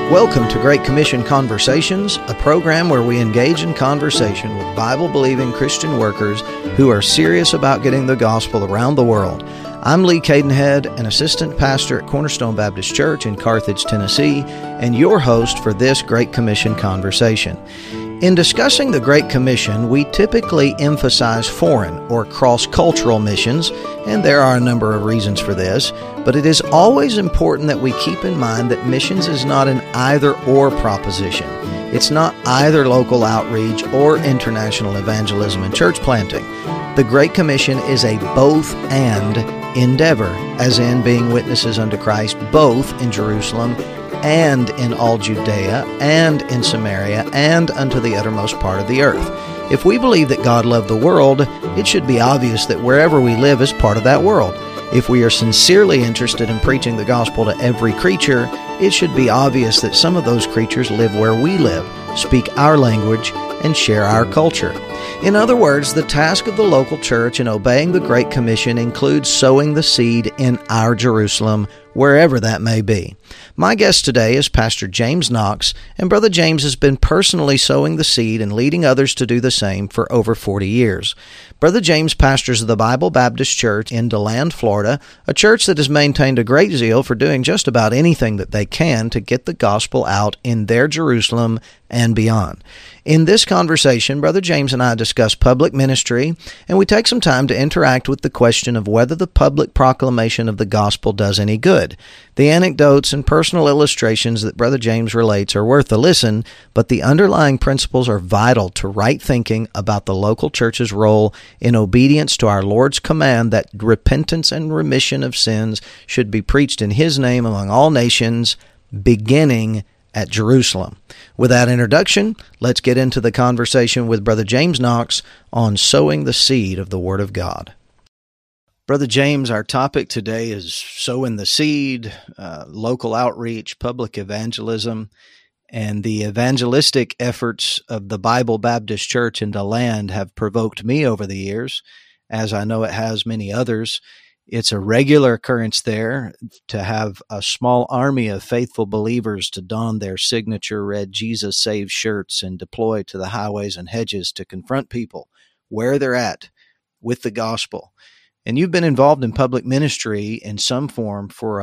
Welcome to Great Commission Conversations, a program where we engage in conversation with Bible-believing Christian workers who are serious about getting the gospel around the world. I'm Lee Cadenhead, an assistant pastor at Cornerstone Baptist Church in Carthage, Tennessee, and your host for this Great Commission Conversation. In discussing the Great Commission, we typically emphasize foreign or cross-cultural missions, and there are a number of reasons for this, but it is always important that we keep in mind that missions is not an either-or proposition. It's not either local outreach or international evangelism and church planting. The Great Commission is a both-and endeavor, as in being witnesses unto Christ both in Jerusalem and in all Judea, and in Samaria, and unto the uttermost part of the earth. If we believe that God loved the world, it should be obvious that wherever we live is part of that world. If we are sincerely interested in preaching the gospel to every creature, it should be obvious that some of those creatures live where we live, speak our language, and share our culture. In other words, the task of the local church in obeying the Great Commission includes sowing the seed in our Jerusalem, wherever that may be. My guest today is Pastor James Knox, and Brother James has been personally sowing the seed and leading others to do the same for over 40 years. Brother James pastors the Bible Baptist Church in DeLand, Florida, a church that has maintained a great zeal for doing just about anything that they can to get the gospel out in their Jerusalem and beyond. In this conversation, Brother James and I discuss public ministry, and we take some time to interact with the question of whether the public proclamation of the gospel does any good. The anecdotes and personal illustrations that Brother James relates are worth a listen, but the underlying principles are vital to right thinking about the local church's role in obedience to our Lord's command that repentance and remission of sins should be preached in His name among all nations, beginning at Jerusalem. With that introduction, let's get into the conversation with Brother James Knox on sowing the seed of the Word of God. Brother James, our topic today is sowing the seed, local outreach, public evangelism, and the evangelistic efforts of the Bible Baptist Church in DeLand have provoked me over the years, as I know it has many others. It's a regular occurrence there to have a small army of faithful believers to don their signature red Jesus Saves shirts and deploy to the highways and hedges to confront people where they're at with the gospel. And you've been involved in public ministry in some form for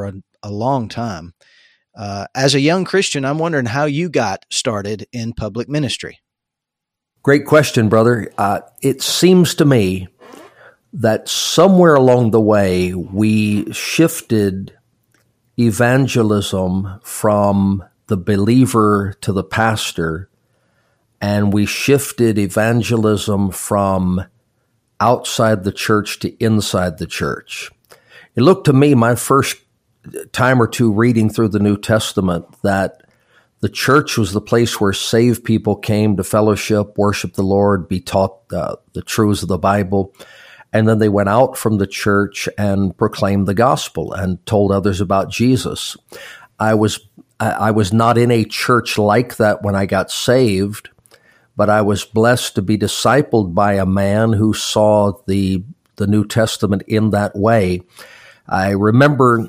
a long time. As a young Christian, I'm wondering how you got started in public ministry. Great question, brother. It seems to me that somewhere along the way, we shifted evangelism from the believer to the pastor, and we shifted evangelism from outside the church to inside the church. It looked to me, my first time or two reading through the New Testament, that the church was the place where saved people came to fellowship, worship the Lord, be taught the truths of the Bible. And then they went out from the church and proclaimed the gospel and told others about Jesus. I was not in a church like that when I got saved, but I was blessed to be discipled by a man who saw the New Testament in that way. I remember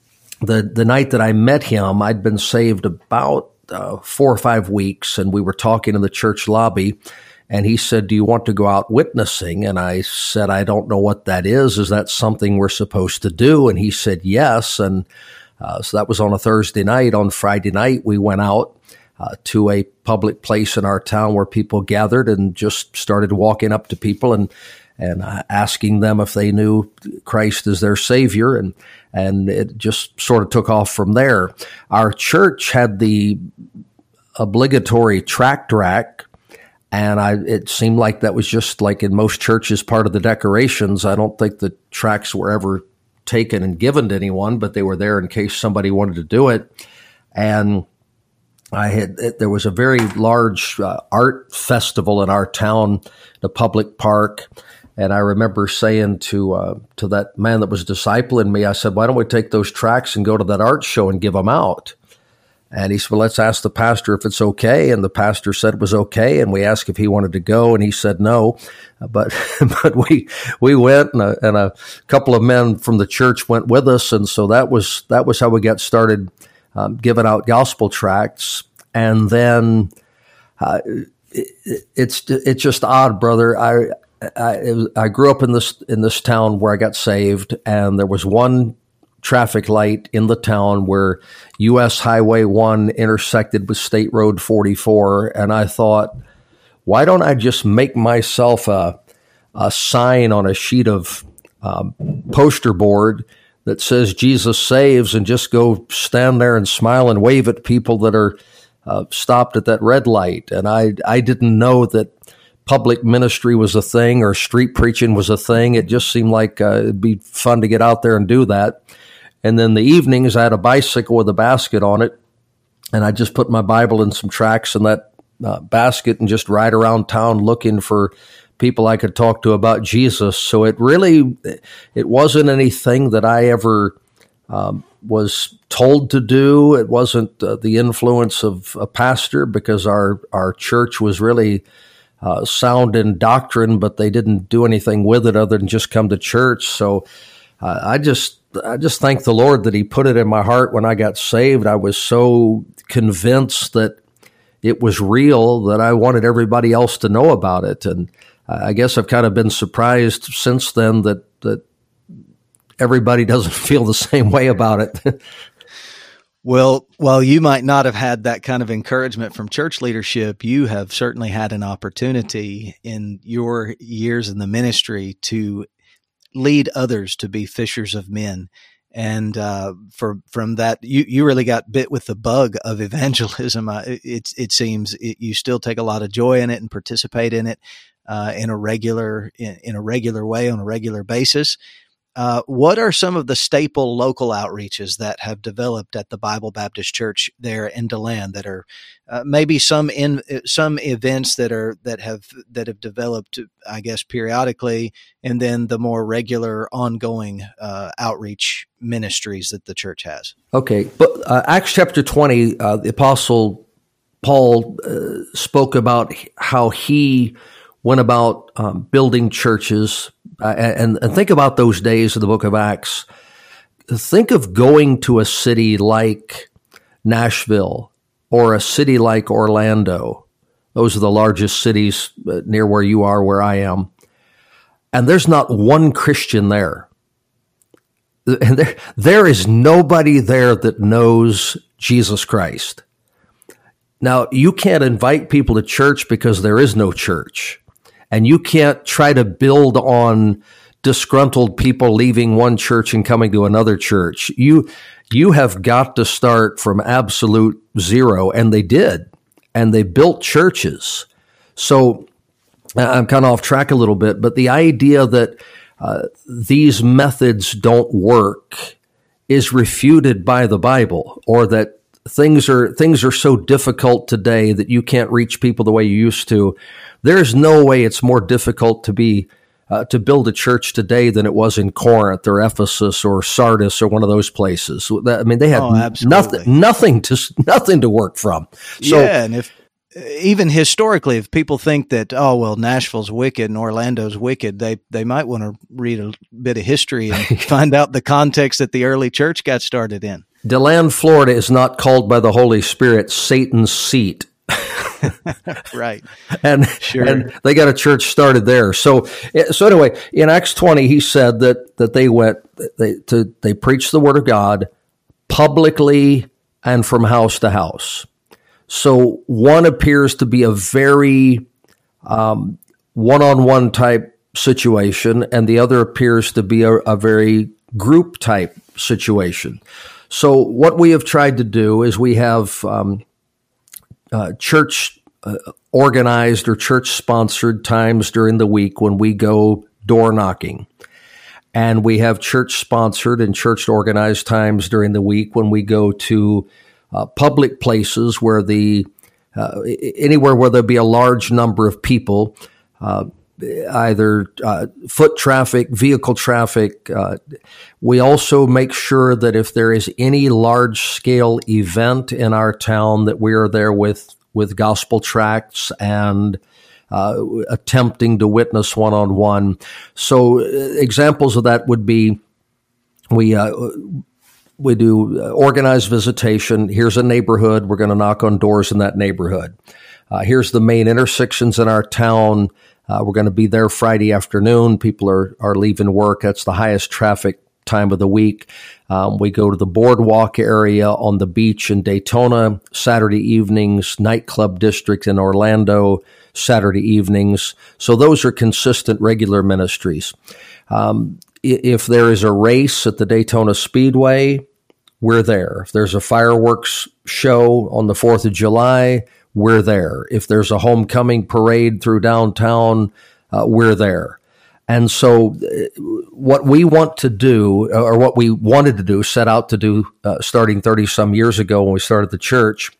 the night that I met him, I'd been saved about 4 or 5 weeks, and we were talking in the church lobby. And he said, "Do you want to go out witnessing?" And I said, "I don't know what that is. Is that something we're supposed to do?" And he said, "Yes." And so that was on a Thursday night. On Friday night, we went out to a public place in our town where people gathered and just started walking up to people and asking them if they knew Christ as their Savior. And it just sort of took off from there. Our church had the obligatory tract rack. And it seemed like that was just like in most churches, part of the decorations. I don't think the tracts were ever taken and given to anyone, but they were there in case somebody wanted to do it. And there was a very large art festival in our town, the public park. And I remember saying to that man that was discipling me, I said, "Why don't we take those tracts and go to that art show and give them out?" And he said, "Well, let's ask the pastor if it's okay." And the pastor said it was okay. And we asked if he wanted to go, and he said no. But we went, and a couple of men from the church went with us. And so that was how we got started giving out gospel tracts. And then it's just odd, brother. I grew up in this town where I got saved, and there was one traffic light in the town where U.S. Highway 1 intersected with State Road 44, and I thought, why don't I just make myself a sign on a sheet of poster board that says Jesus saves, and just go stand there and smile and wave at people that are stopped at that red light. And I didn't know that public ministry was a thing or street preaching was a thing. It just seemed like it'd be fun to get out there and do that. And then the evenings, I had a bicycle with a basket on it, and I just put my Bible and some tracts in that basket and just ride around town looking for people I could talk to about Jesus. So it wasn't anything that I ever was told to do. It wasn't the influence of a pastor, because our church was really sound in doctrine, but they didn't do anything with it other than just come to church. So I just thank the Lord that He put it in my heart when I got saved. I was so convinced that it was real that I wanted everybody else to know about it. And I guess I've kind of been surprised since then that everybody doesn't feel the same way about it. Well, while you might not have had that kind of encouragement from church leadership, you have certainly had an opportunity in your years in the ministry to lead others to be fishers of men. And from that, you really got bit with the bug of evangelism. It seems you still take a lot of joy in it and participate in it in a regular way on a regular basis. What are some of the staple local outreaches that have developed at the Bible Baptist Church there in DeLand that are maybe some events that have developed, I guess, periodically, and then the more regular ongoing outreach ministries that the church has? Okay, but Acts chapter 20, the Apostle Paul spoke about how he went about building churches. And think about those days in the book of Acts. Think of going to a city like Nashville or a city like Orlando. Those are the largest cities near where you are, where I am. And there's not one Christian there. And there is nobody there that knows Jesus Christ. Now, you can't invite people to church because there is no church. And you can't try to build on disgruntled people leaving one church and coming to another church. You have got to start from absolute zero, and they did. And they built churches. So I'm kind of off track a little bit, but the idea that these methods don't work is refuted by the Bible, or that things are so difficult today that you can't reach people the way you used to. There's no way it's more difficult to build a church today than it was in Corinth or Ephesus or Sardis or one of those places. I mean, they had nothing to work from. So, yeah, and if even historically, if people think that, oh, well, Nashville's wicked and Orlando's wicked, they might want to read a bit of history and find out the context that the early church got started in. DeLand, Florida is not called by the Holy Spirit Satan's seat. Right. And they got a church started there. So anyway, in Acts 20, he said that they preached the word of God publicly and from house to house. So one appears to be a very one-on-one type situation, and the other appears to be a very group type situation. So what we have tried to do is we have church organized or church sponsored times during the week when we go door knocking. And we have church sponsored and church organized times during the week when we go to public places where anywhere where there'll be a large number of people, either foot traffic, vehicle traffic. We also make sure that if there is any large-scale event in our town, that we are there with gospel tracts and attempting to witness one-on-one. So examples of that would be organized visitation. Here's a neighborhood. We're going to knock on doors in that neighborhood. Here's the main intersections in our town. We're going to be there Friday afternoon. People are leaving work. That's the highest traffic time of the week. We go to the boardwalk area on the beach in Daytona Saturday evenings, nightclub district in Orlando Saturday evenings. So those are consistent, regular ministries. If there is a race at the Daytona Speedway, we're there. If there's a fireworks show on the 4th of July, we're there. If there's a homecoming parade through downtown, we're there. And so what we want to do, or what we wanted to do, set out to do starting 30-some years ago when we started the church,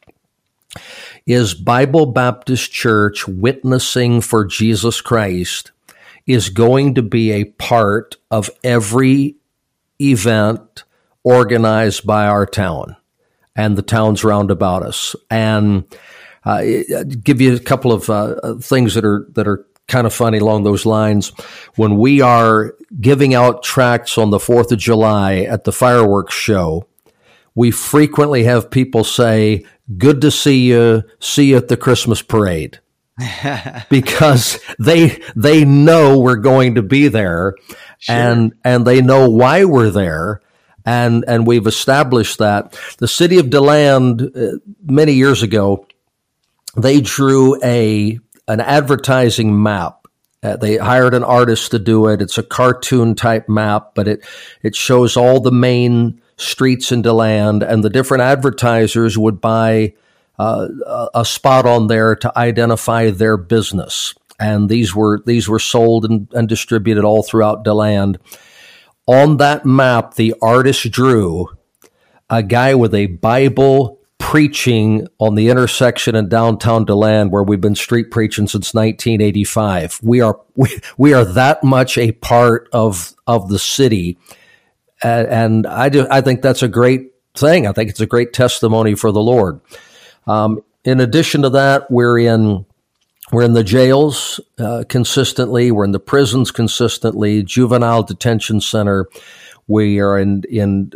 is Bible Baptist Church witnessing for Jesus Christ is going to be a part of every event organized by our town and the towns round about us. And give you a couple of things that are kind of funny along those lines. When we are giving out tracts on the 4th of July at the fireworks show, we frequently have people say, "Good to see you at the Christmas parade." Because they know we're going to be there. Sure. and they know why we're there. And we've established that. The city of DeLand, many years ago, they drew an advertising map. They hired an artist to do it. It's a cartoon type map, but it shows all the main streets in DeLand, and the different advertisers would buy a spot on there to identify their business. And these were sold and distributed all throughout DeLand. On that map, the artist drew a guy with a Bible preaching on the intersection in downtown DeLand, where we've been street preaching since 1985. We are that much a part of the city, and I think that's a great thing. I think it's a great testimony for the Lord. In addition to that, we're in the jails consistently. We're in the prisons consistently. Juvenile detention center. We are in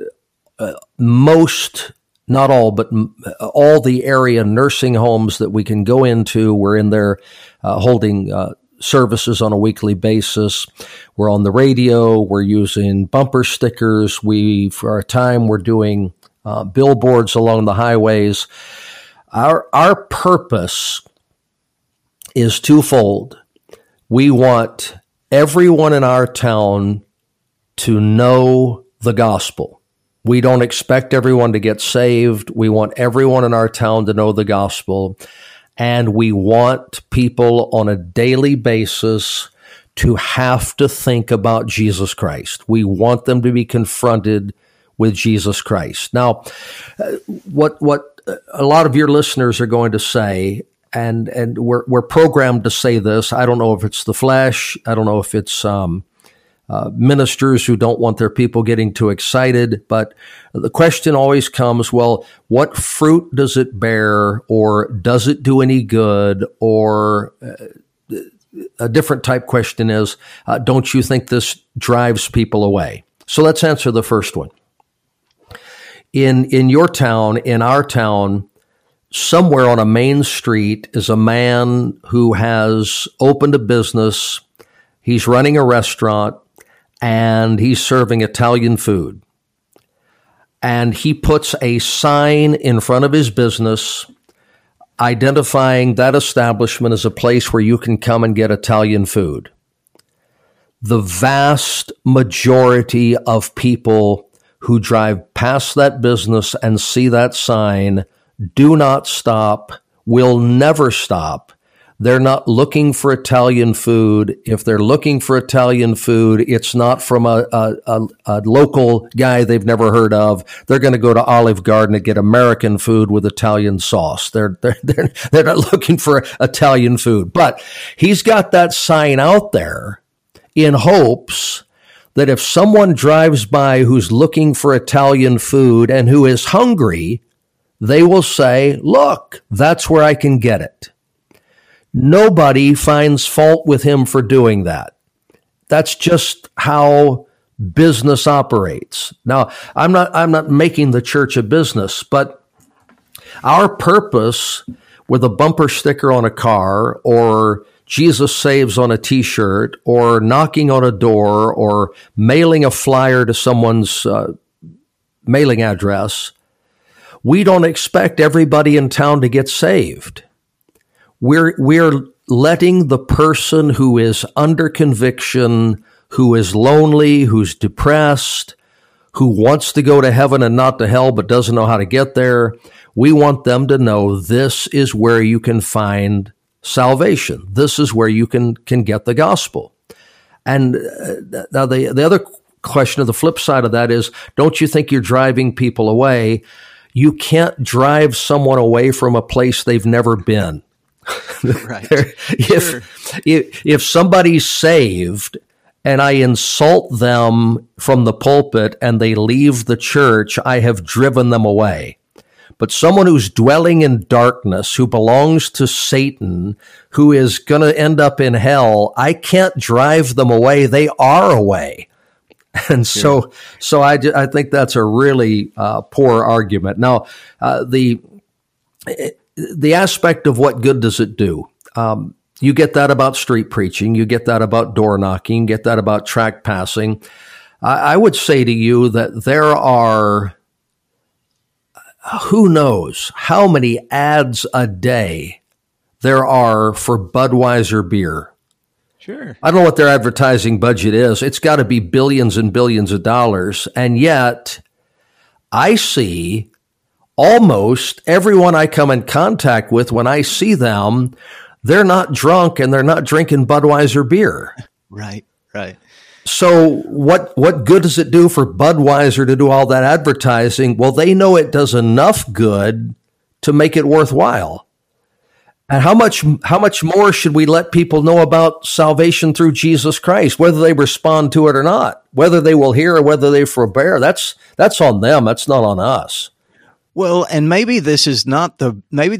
most. Not all, but all the area nursing homes that we can go into. We're in there holding services on a weekly basis. We're on the radio. We're using bumper stickers. For a time, we're doing billboards along the highways. Our purpose is twofold. We want everyone in our town to know the gospel. We don't expect everyone to get saved. We want everyone in our town to know the gospel. And we want people on a daily basis to have to think about Jesus Christ. We want them to be confronted with Jesus Christ. Now, what a lot of your listeners are going to say, and we're programmed to say this. I don't know if it's the flesh. I don't know if it's ministers who don't want their people getting too excited. But the question always comes, well, what fruit does it bear, or does it do any good? Or a different type question is, don't you think this drives people away? So let's answer the first one. In your town, in our town, somewhere on a main street is a man who has opened a business. He's running a restaurant, and he's serving Italian food. And he puts a sign in front of his business identifying that establishment as a place where you can come and get Italian food. The vast majority of people who drive past that business and see that sign do not stop, will never stop. They're not looking for Italian food. If they're looking for Italian food, it's not from a local guy they've never heard of. They're going to go to Olive Garden and get American food with Italian sauce. They're not looking for Italian food. But he's got that sign out there in hopes that if someone drives by who's looking for Italian food and who is hungry, they will say, "Look, that's where I can get it." Nobody finds fault with him for doing that. That's just how business operates. Now, I'm not making the church a business, but our purpose with a bumper sticker on a car, or Jesus Saves on a t-shirt, or knocking on a door, or mailing a flyer to someone's mailing address, we don't expect everybody in town to get saved. We're letting the person who is under conviction, who is lonely, who's depressed, who wants to go to heaven and not to hell but doesn't know how to get there, we want them to know this is where you can find salvation. This is where you can get the gospel. And now the other question of the flip side of that is, don't you think you're driving people away? You can't drive someone away from a place they've never been. Right. If somebody's saved and I insult them from the pulpit and they leave the church, I have driven them away. But someone who's dwelling in darkness, who belongs to Satan, who is going to end up in hell, I can't drive them away. They are away. And so I think that's a really poor argument. Now, the aspect of what good does it do? You get that about street preaching. You get that about door knocking. You get that about tract passing. I would say to you that there are, who knows how many ads a day there are for Budweiser beer. Sure. I don't know what their advertising budget is. It's got to be billions and billions of dollars. And yet I see almost everyone I come in contact with, when I see them, they're not drunk and they're not drinking Budweiser beer. Right, right. So what good does it do for Budweiser to do all that advertising? Well, they know it does enough good to make it worthwhile. And how much more should we let people know about salvation through Jesus Christ, whether they respond to it or not, whether they will hear or whether they forbear? That's on them. That's not on us. Well, and maybe this is not the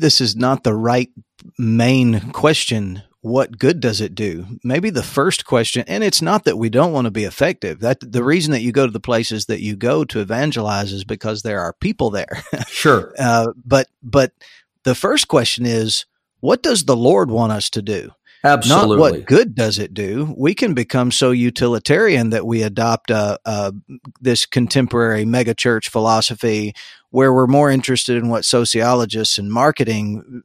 right main question. What good does it do? Maybe the first question, and it's not that we don't want to be effective. That the reason that you go to the places that you go to evangelize is because there are people there. Sure. But the first question is, what does the Lord want us to do? Absolutely. Not what good does it do. We can become so utilitarian that we adopt this contemporary megachurch philosophy where we're more interested in what sociologists and marketing,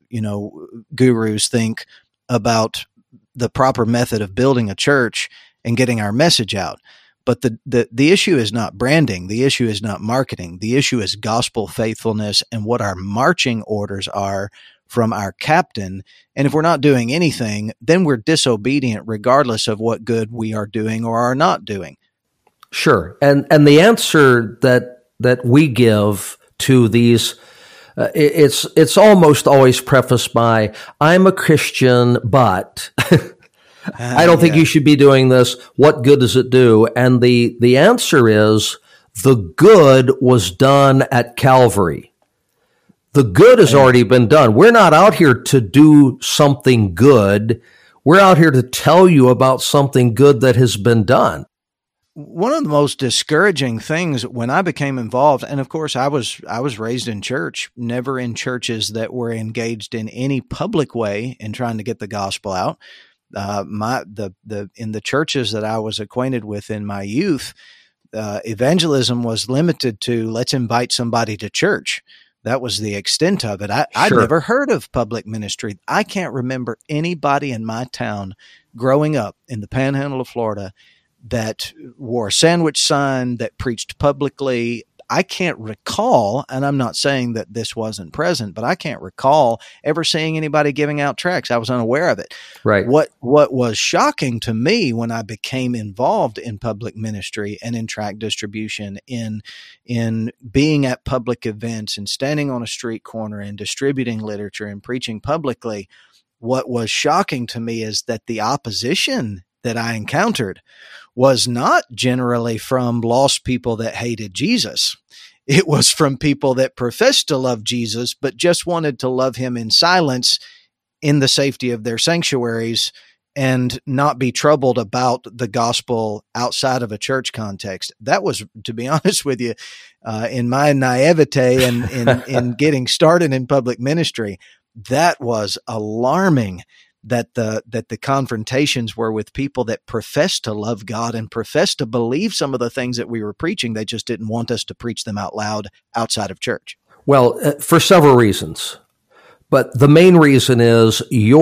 gurus think about the proper method of building a church and getting our message out. But the issue is not branding. The issue is not marketing. The issue is gospel faithfulness and what our marching orders are from our captain. And if we're not doing anything, then we're disobedient regardless of what good we are doing or are not doing. Sure. And the answer that we give to these, it's almost always prefaced by, I'm a Christian, but I don't think you should be doing this. What good does it do? And the answer is, the good was done at Calvary. The good has already been done. We're not out here to do something good. We're out here to tell you about something good that has been done. One of the most discouraging things when I became involved, and of course I was raised in church, never in churches that were engaged in any public way in trying to get the gospel out. In the churches that I was acquainted with in my youth, evangelism was limited to, let's invite somebody to church. That was the extent of it. I'd never heard of public ministry. I can't remember anybody in my town growing up in the panhandle of Florida that wore a sandwich sign, that preached publicly. I can't recall, and I'm not saying that this wasn't present, but I can't recall ever seeing anybody giving out tracts. I was unaware of it. Right. What was shocking to me when I became involved in public ministry and in tract distribution, in being at public events and standing on a street corner and distributing literature and preaching publicly, what was shocking to me is that the opposition that I encountered was not generally from lost people that hated Jesus. It was from people that professed to love Jesus, but just wanted to love him in silence in the safety of their sanctuaries and not be troubled about the gospel outside of a church context. That was, to be honest with you, in my naivete and in getting started in public ministry, that was alarming that the confrontations were with people that professed to love God and professed to believe some of the things that we were preaching. They just didn't want us to preach them out loud outside of church. Well, for several reasons. But the main reason is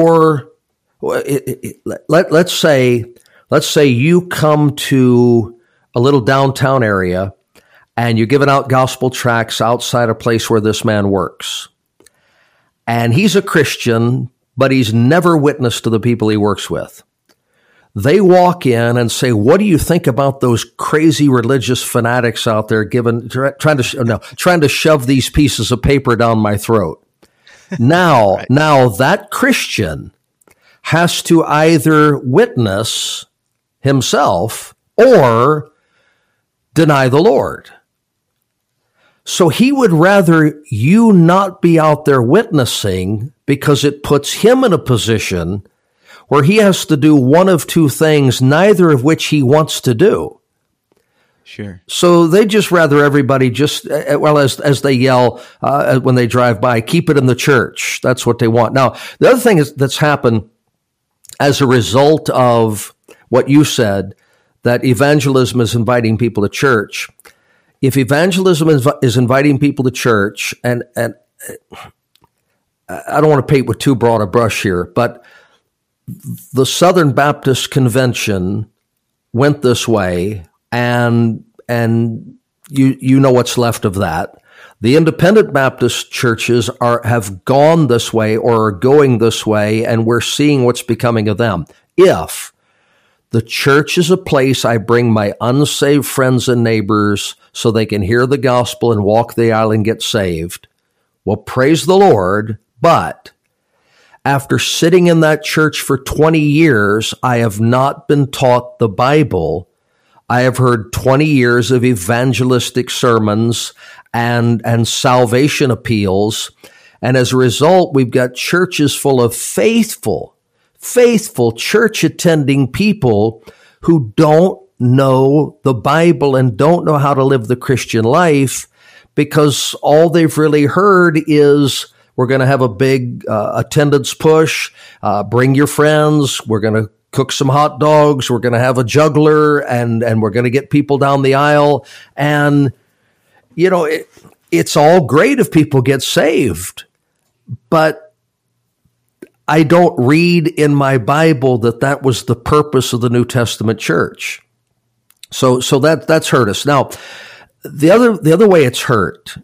let's say you come to a little downtown area and you're giving out gospel tracts outside a place where this man works. And he's a Christian, but he's never witnessed to the people he works with. They walk in and say, "What do you think about those crazy religious fanatics out there trying to shove these pieces of paper down my throat?" Now, right. Now that Christian has to either witness himself or deny the Lord. So he would rather you not be out there witnessing, because it puts him in a position where he has to do one of two things, neither of which he wants to do. Sure. So they just rather everybody just, well, as they yell when they drive by, keep it in the church. That's what they want. Now, the other thing that's happened as a result of what you said, that evangelism is inviting people to church. If evangelism is inviting people to church, and I don't want to paint with too broad a brush here, but the Southern Baptist Convention went this way, and you know what's left of that. The independent Baptist churches have gone this way or are going this way, and we're seeing what's becoming of them. If the church is a place I bring my unsaved friends and neighbors so they can hear the gospel and walk the aisle and get saved, well, praise the Lord. But after sitting in that church for 20 years, I have not been taught the Bible. I have heard 20 years of evangelistic sermons and salvation appeals. And as a result, we've got churches full of faithful church-attending people who don't know the Bible and don't know how to live the Christian life, because all they've really heard is, we're going to have a big attendance push, bring your friends, we're going to cook some hot dogs, we're going to have a juggler, and we're going to get people down the aisle. And, you know, it's all great if people get saved, but I don't read in my Bible that was the purpose of the New Testament church. So that's hurt us. Now, the other way it's hurt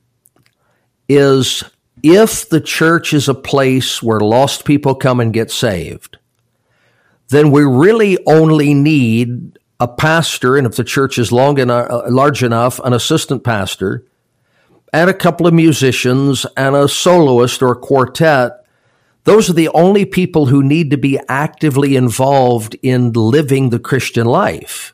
is if the church is a place where lost people come and get saved, then we really only need a pastor, and if the church is large enough, an assistant pastor, and a couple of musicians and a soloist or a quartet. Those are the only people who need to be actively involved in living the Christian life.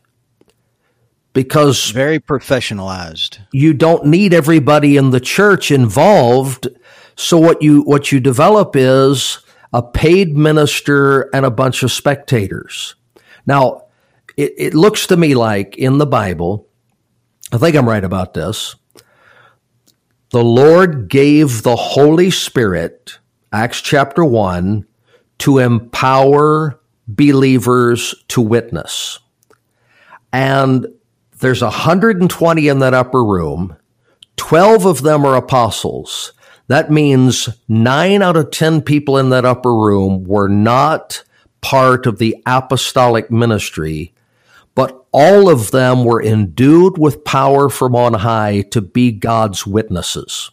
Because very professionalized. You don't need everybody in the church involved. So what you develop is a paid minister and a bunch of spectators. Now, it looks to me like in the Bible, I think I'm right about this, the Lord gave the Holy Spirit, Acts chapter 1, to empower believers to witness. And there's 120 in that upper room. 12 of them are apostles. That means 9 out of 10 people in that upper room were not part of the apostolic ministry, but all of them were endued with power from on high to be God's witnesses.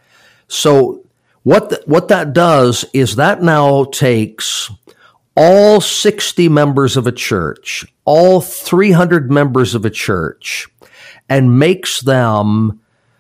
So what that does is that now takes all 60 members of a church, all 300 members of a church, and makes them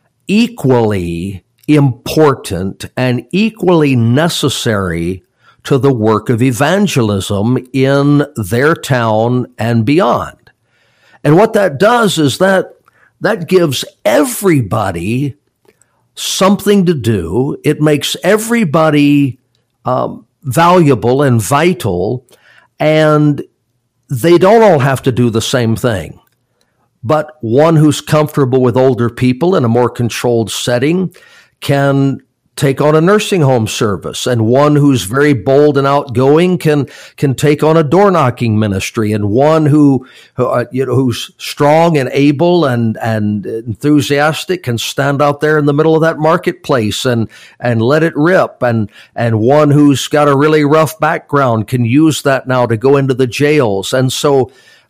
equally important and equally necessary to the work of evangelism in their town and beyond. And what that does is that gives everybody something to do. It makes everybody valuable and vital, And they don't all have to do the same thing. But one who's comfortable with older people in a more controlled setting can take on a nursing home service, and one who's very bold and outgoing can take on a door knocking ministry, and one who's strong and able and enthusiastic can stand out there in the middle of that marketplace and let it rip, and one who's got a really rough background can use that now to go into the jails. And so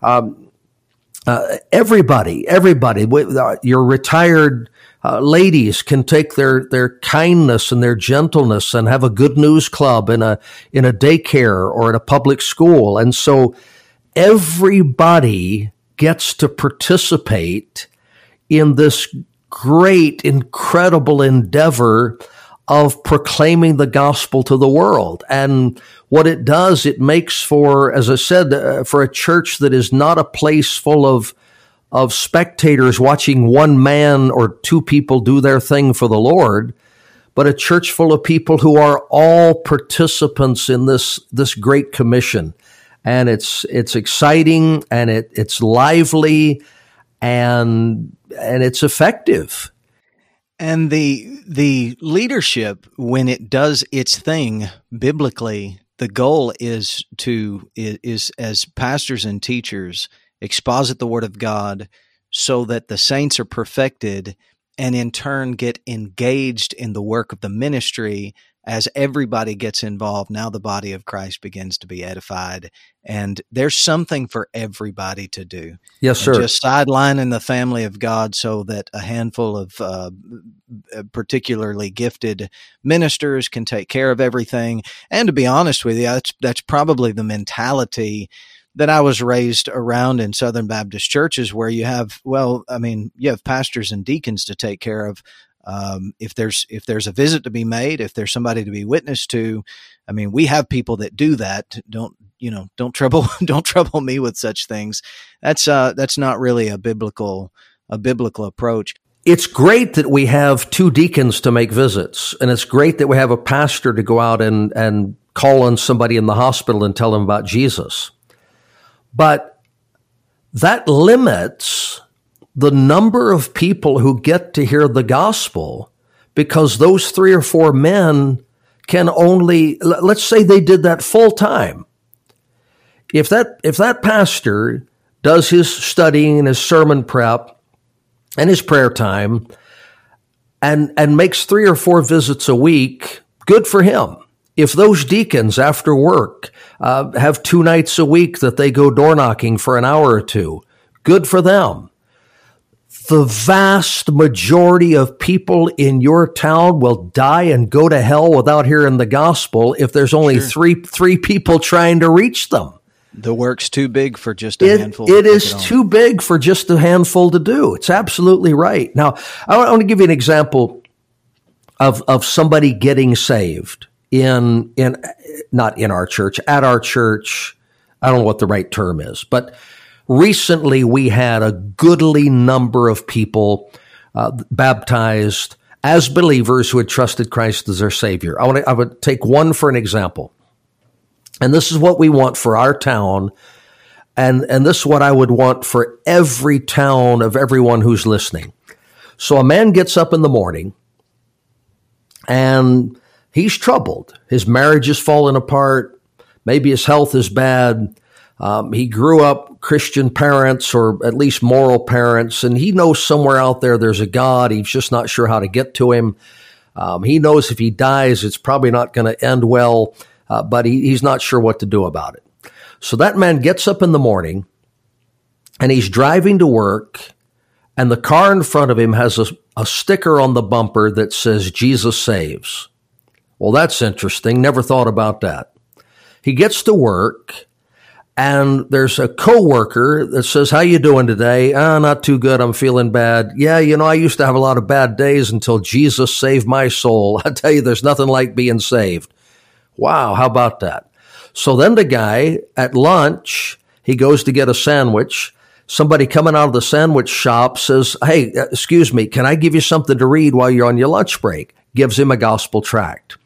everybody, your retired ladies can take their kindness and their gentleness and have a good news club in a daycare or at a public school. And so everybody gets to participate in this great, incredible endeavor of proclaiming the gospel to the world. And what it does, it makes for, as I said, for a church that is not a place full of spectators watching one man or two people do their thing for the Lord, but a church full of people who are all participants in this great commission. And it's exciting, and it's lively, and it's effective. And the leadership, when it does its thing biblically, the goal is as pastors and teachers exposit the Word of God so that the saints are perfected and in turn get engaged in the work of the ministry. As everybody gets involved, now the body of Christ begins to be edified, and there's something for everybody to do. Yes, sir. And just sidelining the family of God so that a handful of particularly gifted ministers can take care of everything. And to be honest with you, that's probably the mentality that I was raised around in Southern Baptist churches, where you have pastors and deacons to take care of. If there's a visit to be made, if there's somebody to be witnessed to, we have people that do that. Don't trouble me with such things. That's not really a biblical approach. It's great that we have two deacons to make visits, and it's great that we have a pastor to go out and call on somebody in the hospital and tell them about Jesus. But that limits the number of people who get to hear the gospel, because those 3 or 4 men can only, let's say they did that full time. If that pastor does his studying and his sermon prep and his prayer time and makes 3 or 4 visits a week, good for him. If those deacons after work have 2 nights a week that they go door knocking for an hour or 2, good for them. The vast majority of people in your town will die and go to hell without hearing the gospel if there's only three people trying to reach them. The work's too big for just a handful. It is too big for just a handful to do. It's absolutely right. Now, I want to give you an example of somebody getting saved not in our church, at our church. I don't know what the right term is, but recently we had a goodly number of people baptized as believers who had trusted Christ as their Savior. I would take one for an example. And this is what we want for our town, and this is what I would want for every town of everyone who's listening. So a man gets up in the morning, and he's troubled. His marriage is falling apart. Maybe his health is bad. He grew up Christian parents, or at least moral parents, and he knows somewhere out there there's a God. He's just not sure how to get to him. He knows if he dies, it's probably not going to end well, but he's not sure what to do about it. So that man gets up in the morning, and he's driving to work, and the car in front of him has a sticker on the bumper that says, Jesus saves. Well, that's interesting. Never thought about that. He gets to work, and there's a coworker that says, how you doing today? Not too good. I'm feeling bad. Yeah, I used to have a lot of bad days until Jesus saved my soul. I tell you, there's nothing like being saved. Wow, how about that? So then the guy at lunch, he goes to get a sandwich. Somebody coming out of the sandwich shop says, hey, excuse me, can I give you something to read while you're on your lunch break? Gives him a gospel tract.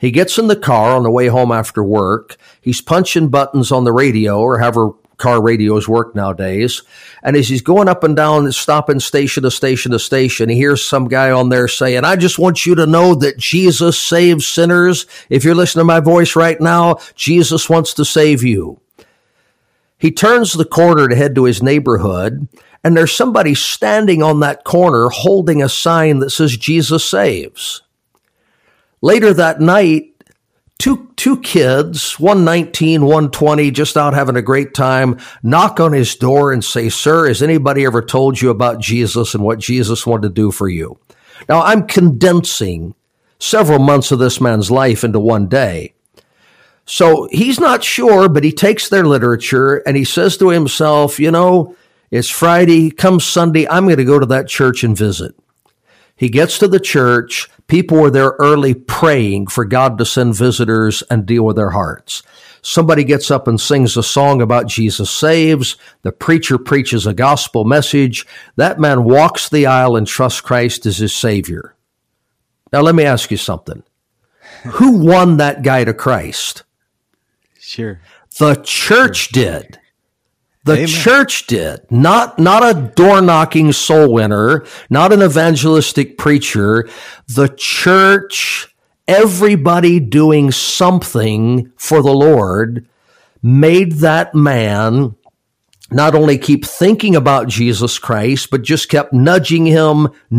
He gets in the car on the way home after work. He's punching buttons on the radio, or however car radios work nowadays. And as he's going up and down, stopping station to station to station, he hears some guy on there saying, I just want you to know that Jesus saves sinners. If you're listening to my voice right now, Jesus wants to save you. He turns the corner to head to his neighborhood, and there's somebody standing on that corner holding a sign that says Jesus saves. Later that night, two kids, one 19, one 20, just out having a great time, knock on his door and say, Sir, has anybody ever told you about Jesus and what Jesus wanted to do for you? Now, I'm condensing several months of this man's life into one day. So he's not sure, but he takes their literature and he says to himself, it's Friday, come Sunday, I'm going to go to that church and visit. He gets to the church. People were there early praying for God to send visitors and deal with their hearts. Somebody gets up and sings a song about Jesus saves. The preacher preaches a gospel message. That man walks the aisle and trusts Christ as his Savior. Now, let me ask you something. Who won that guy to Christ? Sure. The church did. The Amen. church did, not a door-knocking soul winner, not an evangelistic preacher. The church, everybody doing something for the Lord, made that man not only keep thinking about Jesus Christ, but just kept nudging him in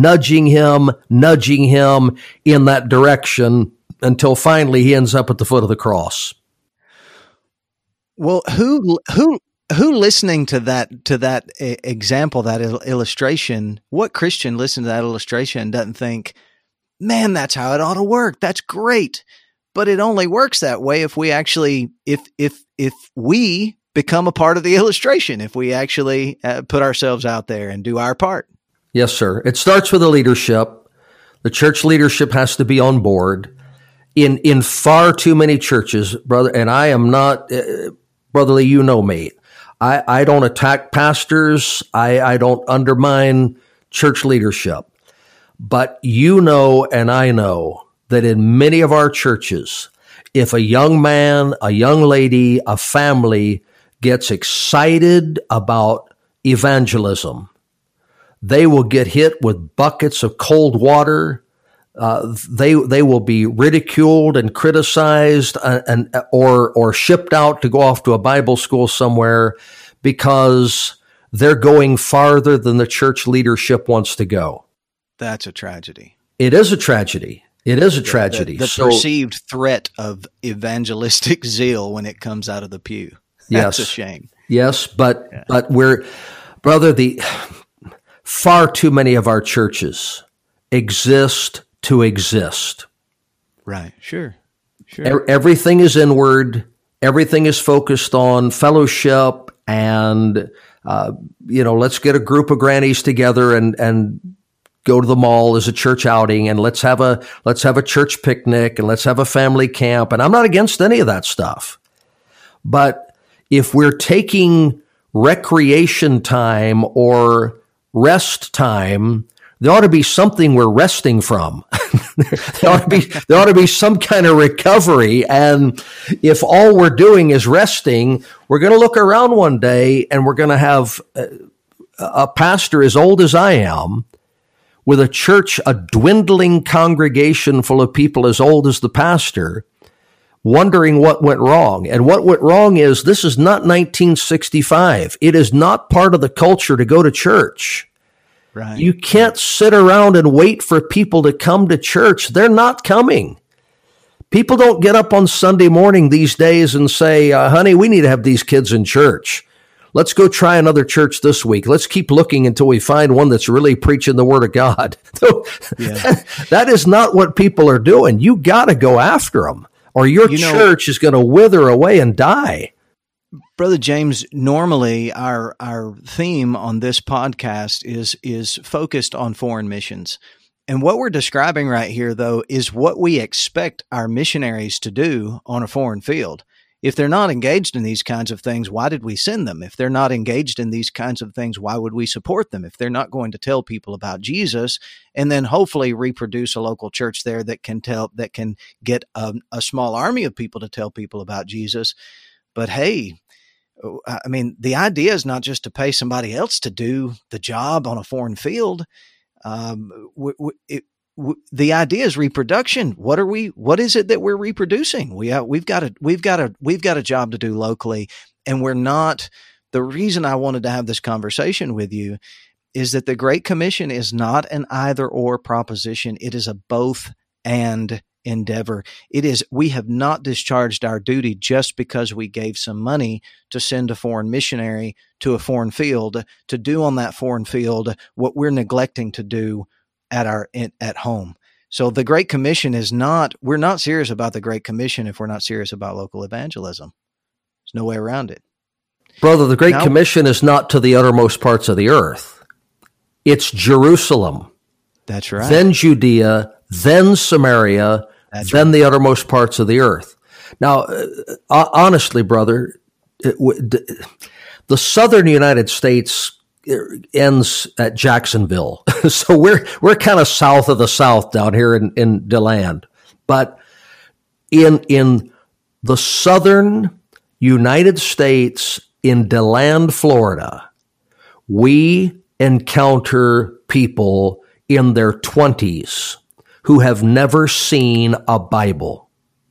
that direction until finally he ends up at the foot of the cross. Well, who listening to that example, that illustration, what Christian listening to that illustration doesn't think, man, that's how it ought to work. That's great. But it only works that way if we actually, if we become a part of the illustration, if we actually put ourselves out there and do our part. Yes, sir. It starts with the leadership. The church leadership has to be on board. In far too many churches, brother, and I am not, Brother Lee, you know me. I don't attack pastors. I don't undermine church leadership. But you know and I know that in many of our churches, if a young man, a young lady, a family gets excited about evangelism, they will get hit with buckets of cold water. They will be ridiculed and criticized or shipped out to go off to a Bible school somewhere because they're going farther than the church leadership wants to go. That's a tragedy. It is a tragedy. It is a tragedy. The perceived threat of evangelistic zeal when it comes out of the pew. That's a shame. Yes, but we're, brother, far too many of our churches exist to exist. Right. Sure. Everything is inward. Everything is focused on fellowship and, let's get a group of grannies together and go to the mall as a church outing, and let's have a church picnic, and let's have a family camp. And I'm not against any of that stuff. But if we're taking recreation time or rest time, there ought to be something we're resting from. there ought to be some kind of recovery. And if all we're doing is resting, we're going to look around one day and we're going to have a pastor as old as I am, with a church, a dwindling congregation full of people as old as the pastor, wondering what went wrong. And what went wrong is, this is not 1965. It is not part of the culture to go to church. Right. You can't sit around and wait for people to come to church. They're not coming. People don't get up on Sunday morning these days and say, honey, we need to have these kids in church. Let's go try another church this week. Let's keep looking until we find one that's really preaching the word of God. That is not what people are doing. You got to go after them, or your church is going to wither away and die. Brother James, normally our theme on this podcast is focused on foreign missions. And what we're describing right here, though, is what we expect our missionaries to do on a foreign field. if they're not engaged in these kinds of things, why did we send them? If they're not engaged in these kinds of things, why would we support them? If they're not going to tell people about Jesus and then hopefully reproduce a local church there that can get a small army of people to tell people about Jesus. But hey, I mean, the idea is not just to pay somebody else to do the job on a foreign field. The idea is reproduction. What is it that we're reproducing? We've got a job to do locally, and we're not. The reason I wanted to have this conversation with you is that the Great Commission is not an either or proposition. It is a both and endeavor. It is, we have not discharged our duty just because we gave some money to send a foreign missionary to a foreign field to do on that foreign field what we're neglecting to do at home. So the Great Commission is not, we're not serious about the Great Commission if we're not serious about local evangelism. There's no way around it. Brother, the Great Commission is not to the uttermost parts of the earth. It's Jerusalem. That's right. Then Judea, then Samaria, then the uttermost parts of the earth. Now, honestly, brother, the southern United States ends at Jacksonville. So we're kind of south of the South down here in DeLand. But in the southern United States, in DeLand, Florida, we encounter people in their 20s who have never seen a Bible.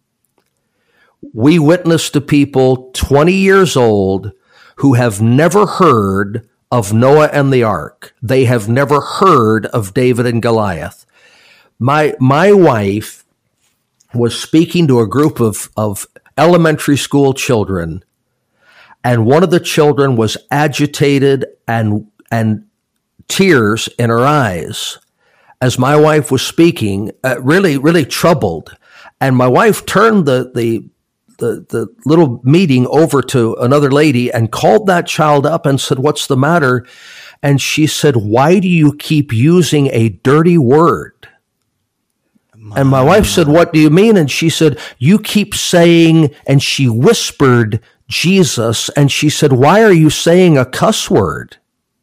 We witness to people 20 years old who have never heard of Noah and the ark. They have never heard of David and Goliath. My wife was speaking to a group of elementary school children, and one of the children was agitated and tears in her eyes as my wife was speaking, really, really troubled. And my wife turned the little meeting over to another lady and called that child up and said, "What's the matter?" And she said, "Why do you keep using a dirty word?" And my wife said, "What do you mean?" And she said, "You keep saying," and she whispered, "Jesus." And she said, "Why are you saying a cuss word?"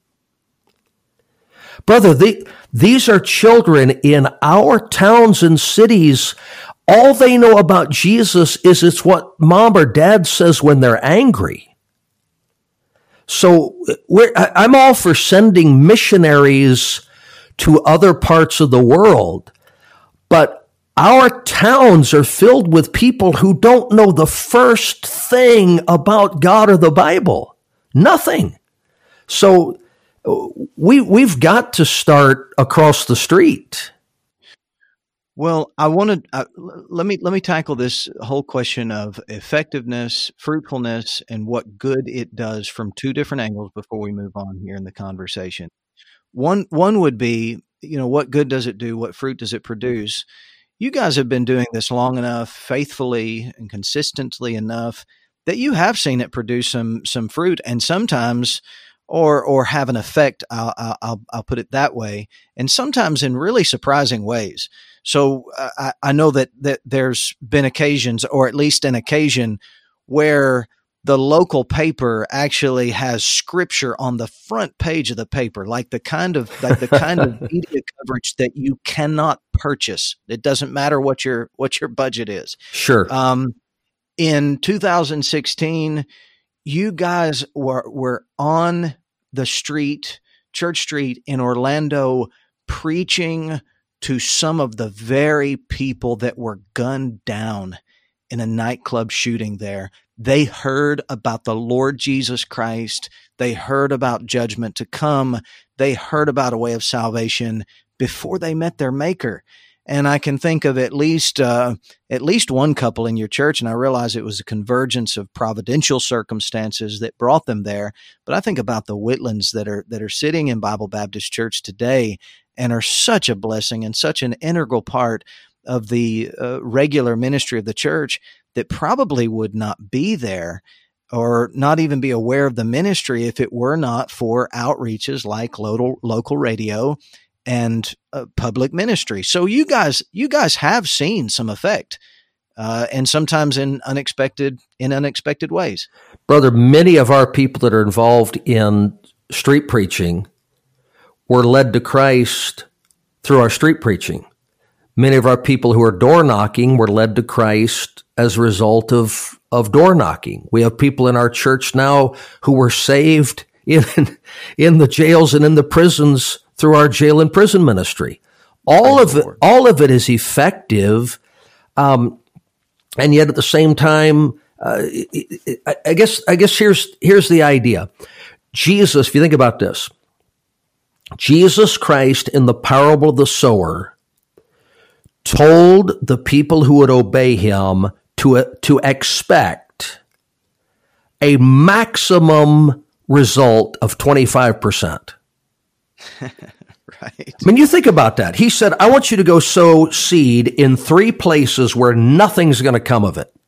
Brother, these are children in our towns and cities. All they know about Jesus is it's what mom or dad says when they're angry. So I'm all for sending missionaries to other parts of the world, but our towns are filled with people who don't know the first thing about God or the Bible. Nothing. So we've got to start across the street. Well, I wanted let me tackle this whole question of effectiveness, fruitfulness, and what good it does from two different angles before we move on here in the conversation. One would be, what good does it do? What fruit does it produce? You guys have been doing this long enough, faithfully and consistently enough that you have seen it produce some fruit, and sometimes or have an effect. I'll put it that way, and sometimes in really surprising ways. So I know that there's been occasions, or at least an occasion, where the local paper actually has scripture on the front page of the paper, like the kind of media coverage that you cannot purchase. It doesn't matter what your budget is. Sure. In 2016, you guys were on the street, Church Street in Orlando, preaching to some of the very people that were gunned down in a nightclub shooting there. They heard about the Lord Jesus Christ. They heard about judgment to come. They heard about a way of salvation before they met their Maker. And I can think of at least one couple in your church, and I realize it was a convergence of providential circumstances that brought them there. But I think about the Whitlands that are sitting in Bible Baptist Church today and are such a blessing and such an integral part of the regular ministry of the church that probably would not be there or not even be aware of the ministry if it were not for outreaches like local radio and public ministry. So you guys have seen some effect and sometimes in unexpected ways. Brother, many of our people that are involved in street preaching were led to Christ through our street preaching. Many of our people who are door knocking were led to Christ as a result of door knocking. We have people in our church now who were saved in the jails and in the prisons through our jail and prison ministry. All of it is effective, and yet at the same time, I guess here's the idea. Jesus, if you think about this, Jesus Christ in the parable of the sower told the people who would obey him to expect a maximum result of 25%. Right. I mean, you think about that. He said, I want you to go sow seed in 3 places where nothing's going to come of it.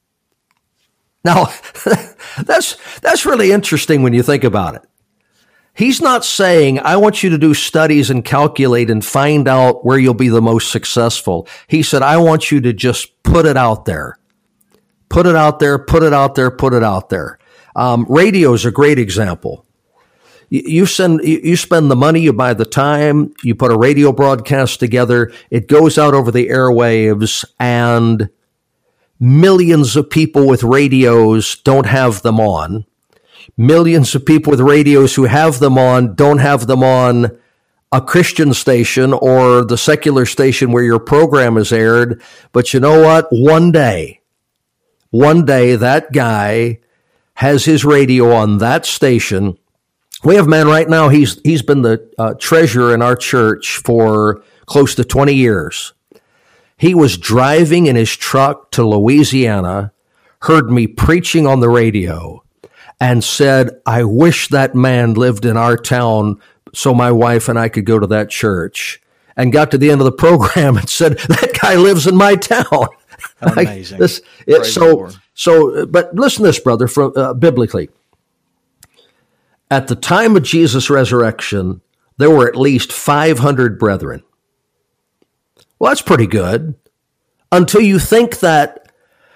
Now, that's really interesting when you think about it. He's not saying, I want you to do studies and calculate and find out where you'll be the most successful. He said, I want you to just put it out there. Put it out there, put it out there, put it out there. Radio is a great example. You spend the money, you buy the time, you put a radio broadcast together, it goes out over the airwaves, and millions of people with radios don't have them on. Millions of people with radios who have them on don't have them on a Christian station or the secular station where your program is aired. But you know what? One day that guy has his radio on that station. We have a man right now, he's been the treasurer in our church for close to 20 years. He was driving in his truck to Louisiana, heard me preaching on the radio, and said, I wish that man lived in our town so my wife and I could go to that church. And got to the end of the program and said, that guy lives in my town. Amazing. But listen to this, brother, from biblically. At the time of Jesus' resurrection, there were at least 500 brethren. Well, that's pretty good. Until you think that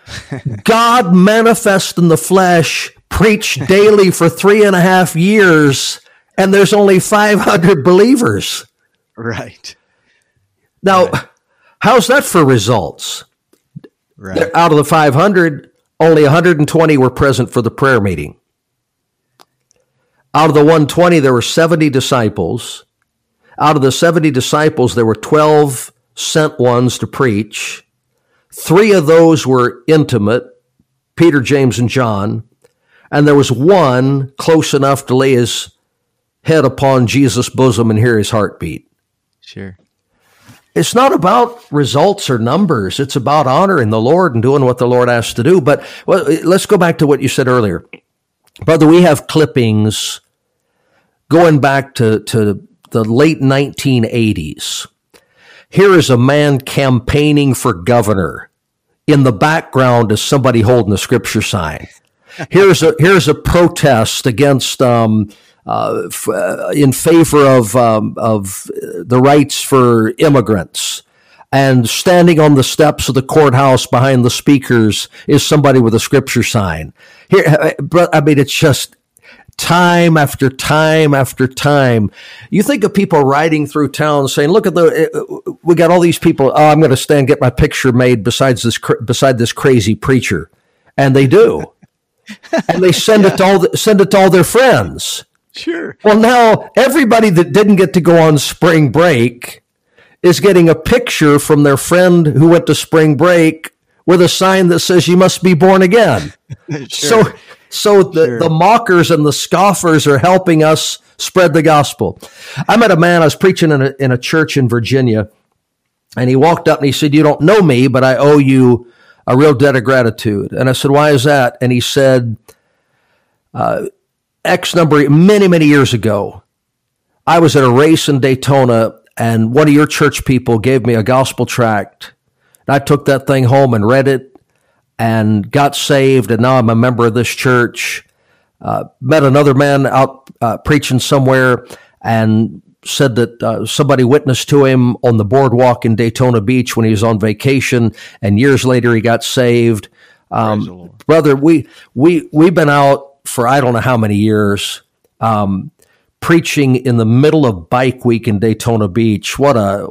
God manifest in the flesh, preached daily for 3.5 years, and there's only 500 believers. Right. Now, how's that for results? Right. Out of the 500, only 120 were present for the prayer meeting. Out of the 120, there were 70 disciples. Out of the 70 disciples, there were 12 sent ones to preach. 3 of those were intimate, Peter, James, and John. And there was one close enough to lay his head upon Jesus' bosom and hear his heartbeat. Sure. It's not about results or numbers. It's about honoring the Lord and doing what the Lord asks to do. But let's go back to what you said earlier. Brother, we have clippings going back to the late 1980s. Here is a man campaigning for governor. In the background is somebody holding a scripture sign. Here's a protest against in favor of the rights for immigrants. And standing on the steps of the courthouse behind the speakers is somebody with a scripture sign. Here, I mean, it's just time after time after time. You think of people riding through town saying, look at we got all these people. Oh, I'm going to stand and get my picture made beside this crazy preacher. And they do. And they send it to all their friends. Sure. Well, now everybody that didn't get to go on spring break is getting a picture from their friend who went to spring break with a sign that says you must be born again. Sure. So the mockers and the scoffers are helping us spread the gospel. I met a man, I was preaching in a church in Virginia, and he walked up and he said, you don't know me, but I owe you a real debt of gratitude. And I said, why is that? And he said, many, many years ago, I was at a race in Daytona, and one of your church people gave me a gospel tract. And I took that thing home and read it and got saved, and now I'm a member of this church. Met another man out preaching somewhere, and said that somebody witnessed to him on the boardwalk in Daytona Beach when he was on vacation, and years later he got saved. Brother, we've been out for I don't know how many years, preaching in the middle of Bike Week in Daytona Beach. What a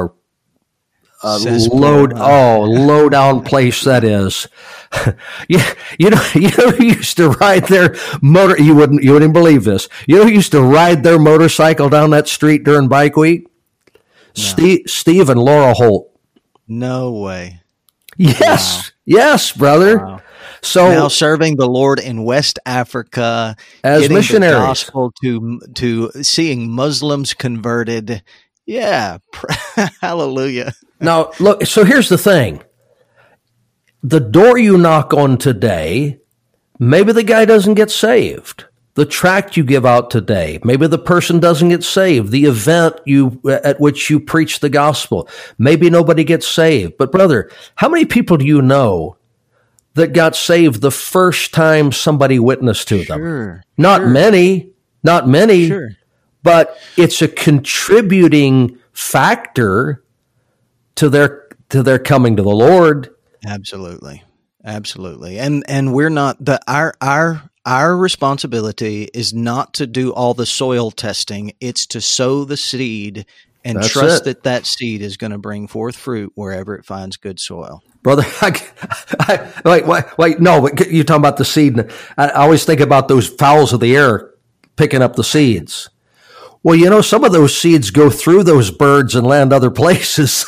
low down place that is. you know who used to ride their motor. You wouldn't believe this. You know who used to ride their motorcycle down that street during Bike Week? No. Steve and Laura Holt. No way. Yes, wow. Yes, brother. Wow. So now serving the Lord in West Africa as missionaries, the gospel to seeing Muslims converted. Yeah, hallelujah. Now, look, so here's the thing. The door you knock on today, maybe the guy doesn't get saved. The tract you give out today, maybe the person doesn't get saved. The event at which you preach the gospel, maybe nobody gets saved. But brother, how many people do you know that got saved the first time somebody witnessed to them? Not many, sure. But it's a contributing factor to their coming to the Lord. Absolutely. And we're not our responsibility is not to do all the soil testing. It's to sow the seed and trust that seed is going to bring forth fruit wherever it finds good soil. Brother, wait, no, you're talking about the seed. I always think about those fowls of the air picking up the seeds. Well, some of those seeds go through those birds and land other places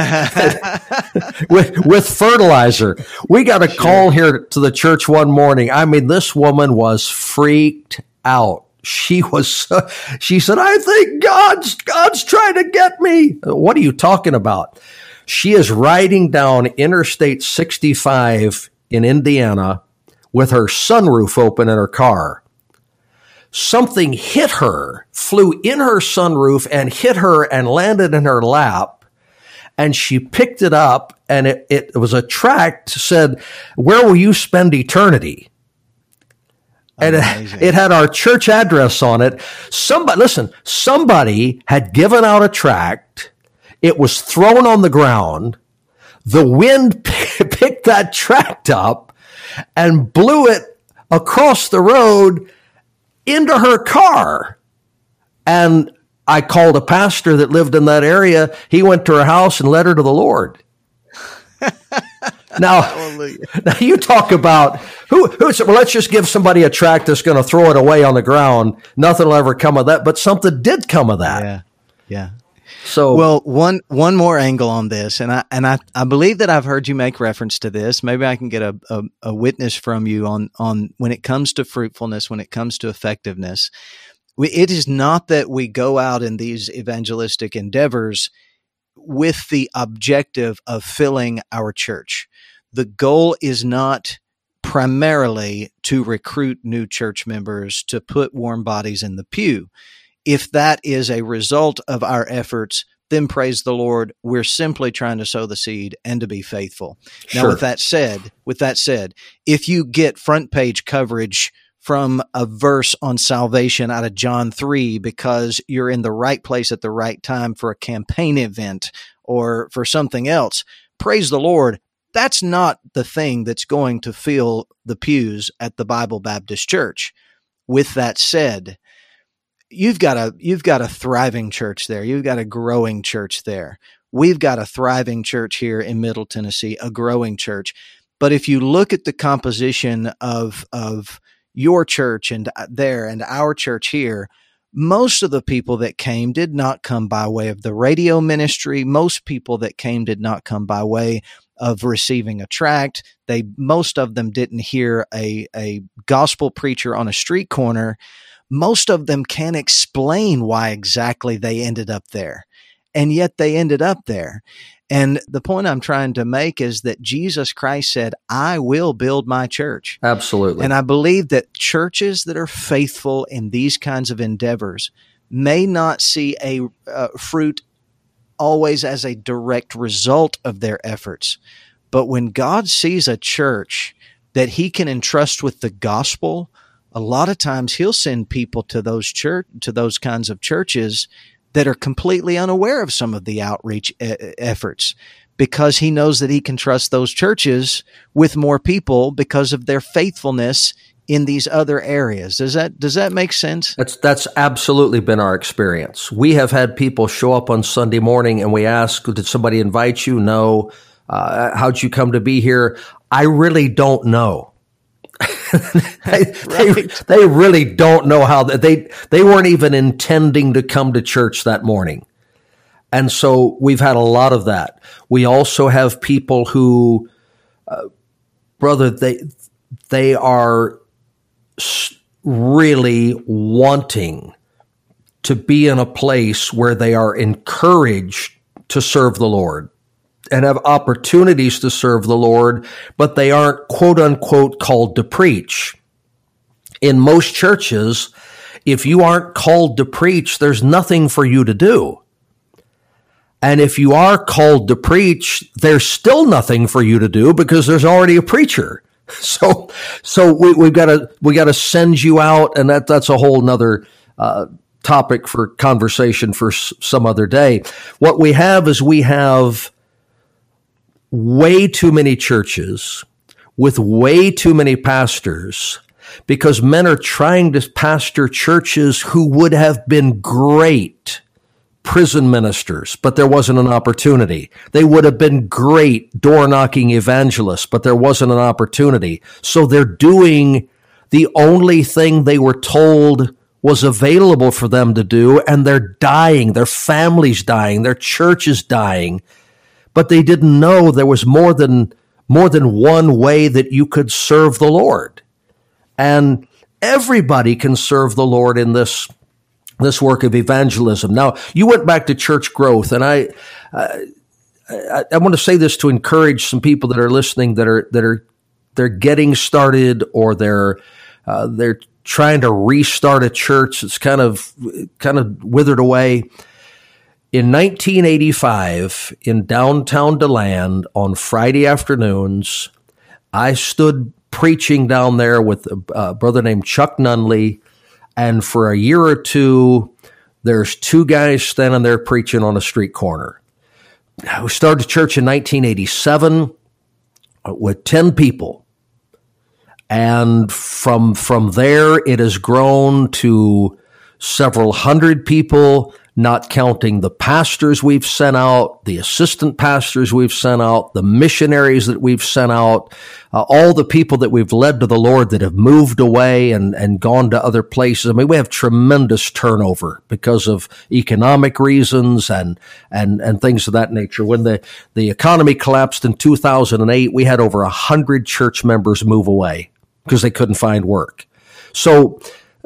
with fertilizer. We got a call here to the church one morning. I mean, this woman was freaked out. She said, I think God's trying to get me. What are you talking about? She is riding down Interstate 65 in Indiana with her sunroof open in her car. Something hit her, flew in her sunroof and hit her and landed in her lap. And she picked it up, and it was a tract that said, "Where will you spend eternity?" And it had our church address on it. Somebody had given out a tract. It was thrown on the ground. The wind picked that tract up and blew it across the road into her car. And I called a pastor that lived in that area. He went to her house and led her to the Lord. Now you talk about who said, well, let's just give somebody a tract that's going to throw it away on the ground. Nothing will ever come of that, but something did come of that. Yeah. So, well, one more angle on this, and I believe that I've heard you make reference to this. Maybe I can get a witness from you on when it comes to fruitfulness, when it comes to effectiveness. It is not that we go out in these evangelistic endeavors with the objective of filling our church. The goal is not primarily to recruit new church members to put warm bodies in the pew. If that is a result of our efforts, then praise the Lord. We're simply trying to sow the seed and to be faithful. Sure. Now, with that said, if you get front page coverage from a verse on salvation out of John 3 because you're in the right place at the right time for a campaign event or for something else, praise the Lord. That's not the thing that's going to fill the pews at the Bible Baptist Church. With that said, you've got a thriving church there. You've got a growing church there. We've got a thriving church here in Middle Tennessee, a growing church. But if you look at the composition of your church and our church here, most of the people that came did not come by way of the radio ministry. Most people that came did not come by way of receiving a tract. Most of them didn't hear a gospel preacher on a street corner. Most of them can't explain why exactly they ended up there, and yet they ended up there. And the point I'm trying to make is that Jesus Christ said, I will build my church. Absolutely. And I believe that churches that are faithful in these kinds of endeavors may not see a fruit always as a direct result of their efforts. But when God sees a church that he can entrust with the gospel, a lot of times he'll send people to those kinds of churches that are completely unaware of some of the outreach efforts, because he knows that he can trust those churches with more people because of their faithfulness in these other areas. Does that make sense? That's absolutely been our experience. We have had people show up on Sunday morning and we ask, did somebody invite you? No. How'd you come to be here? I really don't know. They really don't know how they weren't even intending to come to church that morning. And so we've had a lot of that. We also have people who, brother, they are really wanting to be in a place where they are encouraged to serve the Lord and have opportunities to serve the Lord, but they aren't, quote unquote, called to preach. In most churches, if you aren't called to preach, there's nothing for you to do. And if you are called to preach, there's still nothing for you to do because there's already a preacher. So we got to send you out, and that's a whole nother topic for conversation for some other day. What we have is we have way too many churches with way too many pastors, because men are trying to pastor churches who would have been great prison ministers, but there wasn't an opportunity. They would have been great door-knocking evangelists, but there wasn't an opportunity. So they're doing the only thing they were told was available for them to do, and they're dying. Their family's dying. Their church is dying. But they didn't know there was more than one way that you could serve the Lord. And everybody can serve the Lord in this work of evangelism. Now, you went back to church growth, and I want to say this to encourage some people that are listening they're getting started, or they're trying to restart a church that's kind of withered away. In 1985, in downtown DeLand, on Friday afternoons, I stood preaching down there with a brother named Chuck Nunley. And for a year or two, there's two guys standing there preaching on a street corner. We started church in 1987 with 10 people. And from there, it has grown to several hundred people, not counting the pastors we've sent out, the assistant pastors we've sent out, the missionaries that we've sent out, all the people that we've led to the Lord that have moved away and gone to other places. I mean, we have tremendous turnover because of economic reasons and things of that nature. When the economy collapsed in 2008, we had over 100 church members move away because they couldn't find work. So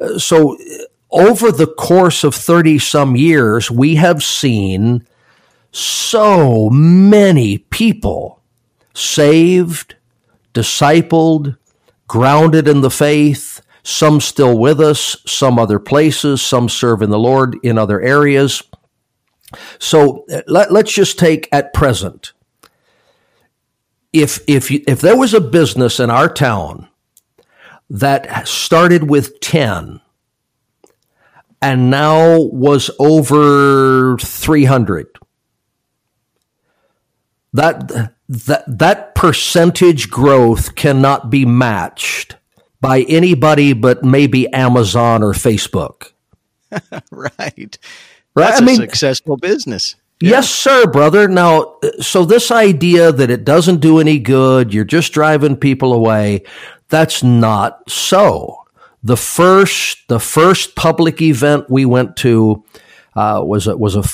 over the course of 30 some years, we have seen so many people saved, discipled, grounded in the faith, some still with us, some other places, some serve in the Lord in other areas. So let's just take at present. If there was a business in our town that started with 10 and now was over 300, that percentage growth cannot be matched by anybody but maybe Amazon or Facebook. Right. That's a successful business. Yeah. Yes, sir, brother. Now, so this idea that it doesn't do any good, you're just driving people away, that's not so. The first public event we went to as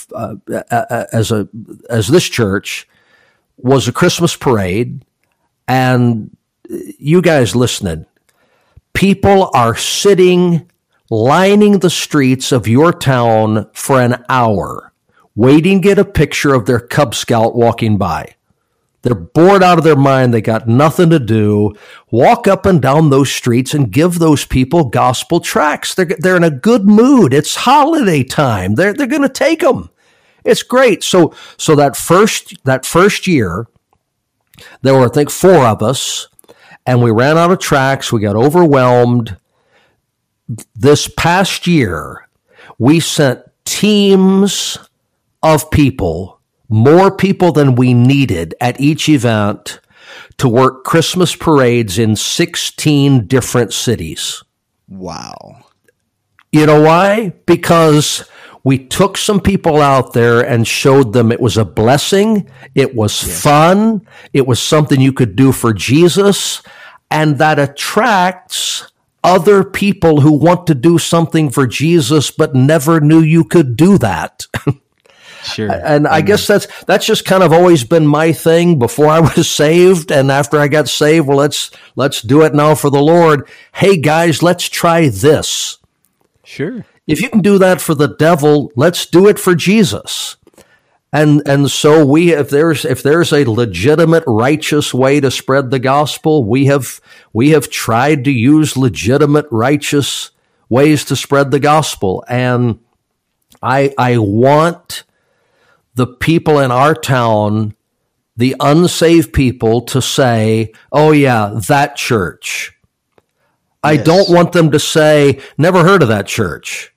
this church was a Christmas parade, and you guys listening, people are sitting, lining the streets of your town for an hour, waiting to get a picture of their Cub Scout walking by. They're bored out of their mind. They got nothing to do. Walk up and down those streets and give those people gospel tracts. They're in a good mood. It's holiday time. They're going to take them. It's great. So that first year, there were, I think, 4 of us, and we ran out of tracts. We got overwhelmed. This past year, we sent teams of people, more people than we needed at each event, to work Christmas parades in 16 different cities. Wow. You know why? Because we took some people out there and showed them it was a blessing, it was fun, it was something you could do for Jesus, and that attracts other people who want to do something for Jesus but never knew you could do that. Sure. And I guess that's just kind of always been my thing before I was saved, and after I got saved, well, let's do it now for the Lord. Hey guys, let's try this. Sure. If you can do that for the devil, let's do it for Jesus. And so if there's a legitimate, righteous way to spread the gospel, we have tried to use legitimate, righteous ways to spread the gospel. And I want the people in our town, the unsaved people, to say, oh yeah, that church. I don't want them to say, never heard of that church.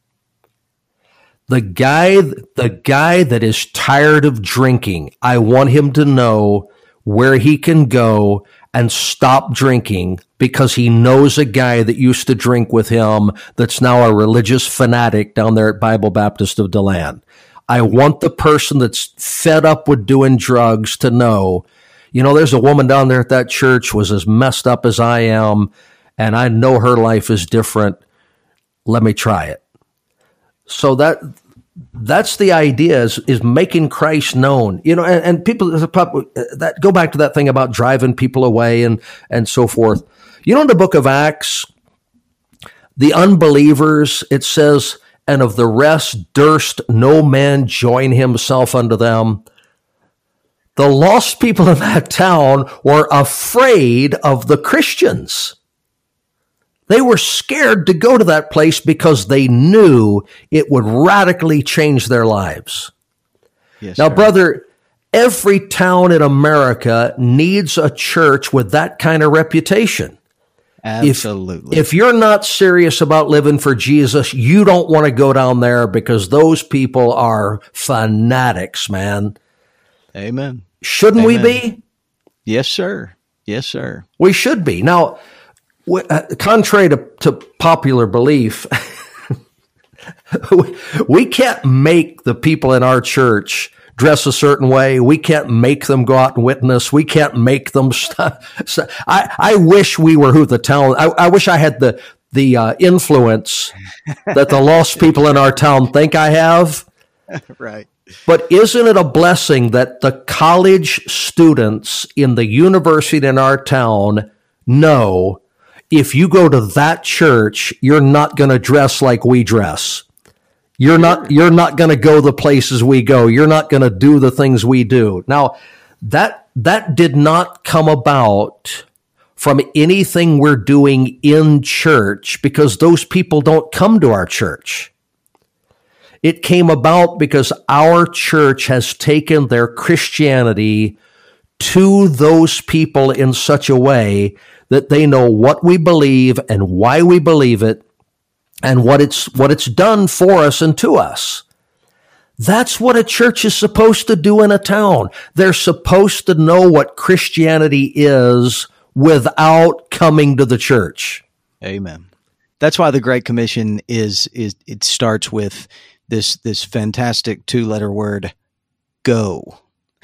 The guy that is tired of drinking, I want him to know where he can go and stop drinking because he knows a guy that used to drink with him that's now a religious fanatic down there at Bible Baptist of DeLand. I want the person that's fed up with doing drugs to know, there's a woman down there at that church was as messed up as I am, and I know her life is different. Let me try it. So that's the idea is making Christ known, and people that go back to that thing about driving people away and so forth. In the book of Acts, the unbelievers, it says, and of the rest durst no man join himself unto them. The lost people in that town were afraid of the Christians. They were scared to go to that place because they knew it would radically change their lives. Yes, now, brother, every town in America needs a church with that kind of reputation. Absolutely. If you're not serious about living for Jesus, you don't want to go down there because those people are fanatics, man. Amen. Shouldn't we be? Yes, sir. Yes, sir. We should be. Now, contrary to popular belief, we can't make the people in our church dress a certain way. We can't make them go out and witness. We can't make them I wish we were who the town. I wish I had the influence that the lost people in our town think I have. Right. But isn't it a blessing that the college students in the university in our town know if you go to that church, you're not going to dress like we dress. You're not going to go the places we go. You're not going to do the things we do. Now, that did not come about from anything we're doing in church because those people don't come to our church. It came about because our church has taken their Christianity to those people in such a way that they know what we believe and why we believe it and what it's done for us and to us. That's what a church is supposed to do in a town. They're supposed to know what Christianity is without coming to the church. Amen. That's why the Great Commission is it starts with this fantastic 2-letter word, go.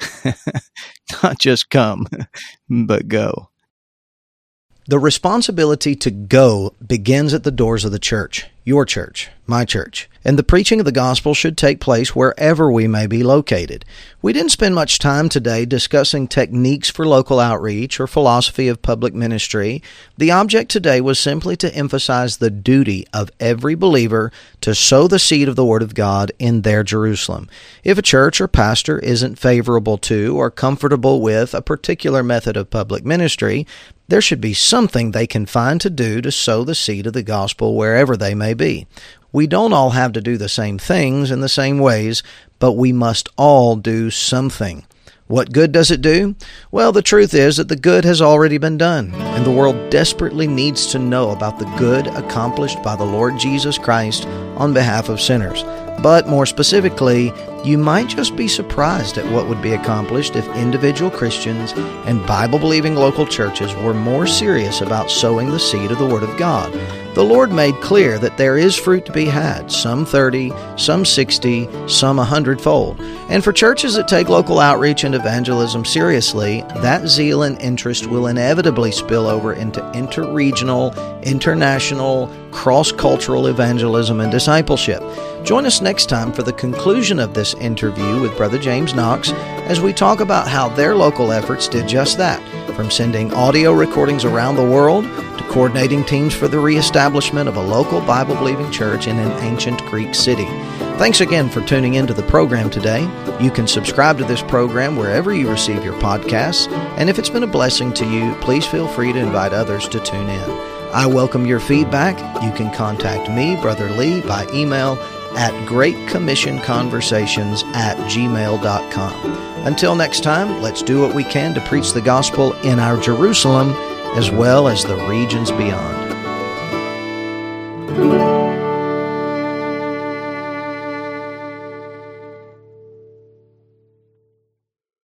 Not just come, but go. The responsibility to go begins at the doors of the church, your church, my church, and the preaching of the gospel should take place wherever we may be located. We didn't spend much time today discussing techniques for local outreach or philosophy of public ministry. The object today was simply to emphasize the duty of every believer to sow the seed of the Word of God in their Jerusalem. If a church or pastor isn't favorable to or comfortable with a particular method of public ministry, there should be something they can find to do to sow the seed of the gospel wherever they may be. We don't all have to do the same things in the same ways, but we must all do something. What good does it do? Well, the truth is that the good has already been done, and the world desperately needs to know about the good accomplished by the Lord Jesus Christ on behalf of sinners. But more specifically, you might just be surprised at what would be accomplished if individual Christians and Bible-believing local churches were more serious about sowing the seed of the Word of God. The Lord made clear that there is fruit to be had, some 30, some 60, some 100-fold. And for churches that take local outreach and evangelism seriously, that zeal and interest will inevitably spill over into interregional, international, cross-cultural evangelism and discipleship. Join us next time for the conclusion of this interview with Brother James Knox as we talk about how their local efforts did just that, from sending audio recordings around the world to coordinating teams for the reestablishment of a local Bible-believing church in an ancient Greek city. Thanks again for tuning into the program today. You can subscribe to this program wherever you receive your podcasts, and if it's been a blessing to you, please feel free to invite others to tune in. I welcome your feedback. You can contact me, Brother Lee, by email at greatcommissionconversations@gmail.com. Until next time, let's do what we can to preach the gospel in our Jerusalem as well as the regions beyond.